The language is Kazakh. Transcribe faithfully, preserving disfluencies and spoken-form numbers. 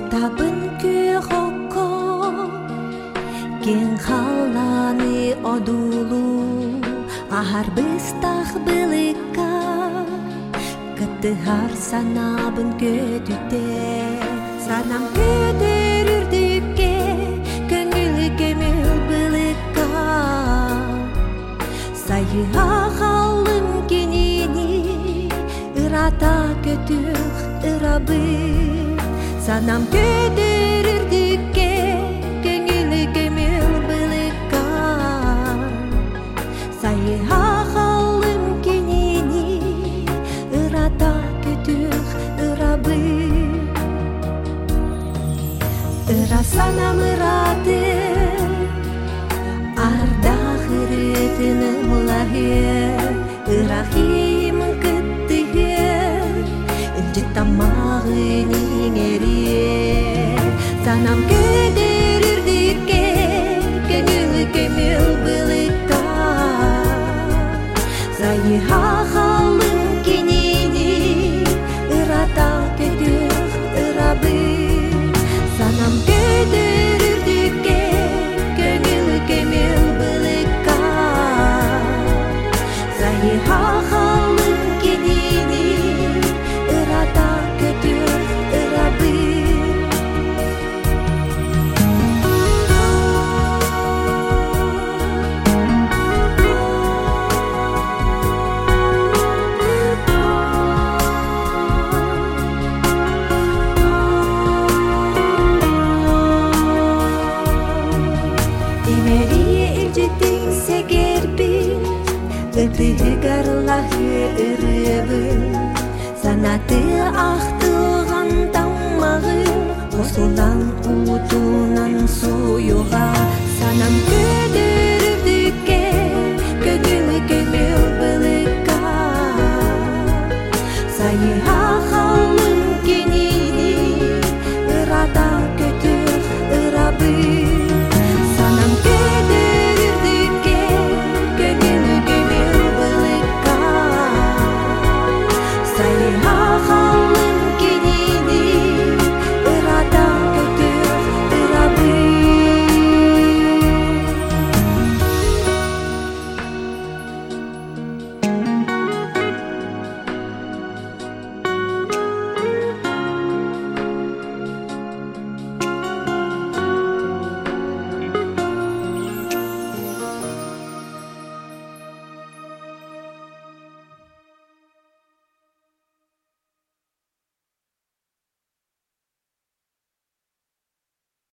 табын күйхокко кен халланы одулу ахар быстах былыкка кыттыхар санабын көтүте санам көтөрүрдүкке көңүл кемил былыкка сайыга халым кенини ырата көтүх ырабы санам көтөрүрдүкке көңүл кемил былыкка сайыга халым кенини ырата көтүх ырабы ыра санам ыраты ардах ырытынымлахы ырахим кыттыгы жытамагының эри санам көтөрүрдүкке көңүл кемил былыкка сайыга халым кенини ырата көтүх ырабы санам көтөрүрдүкке көңүл кемил былыкка сайыга халым кенини ырата көтүх ырабы Ыдыгарлахы ырыбын санаты ахтыган таммагын косулан утунан суюга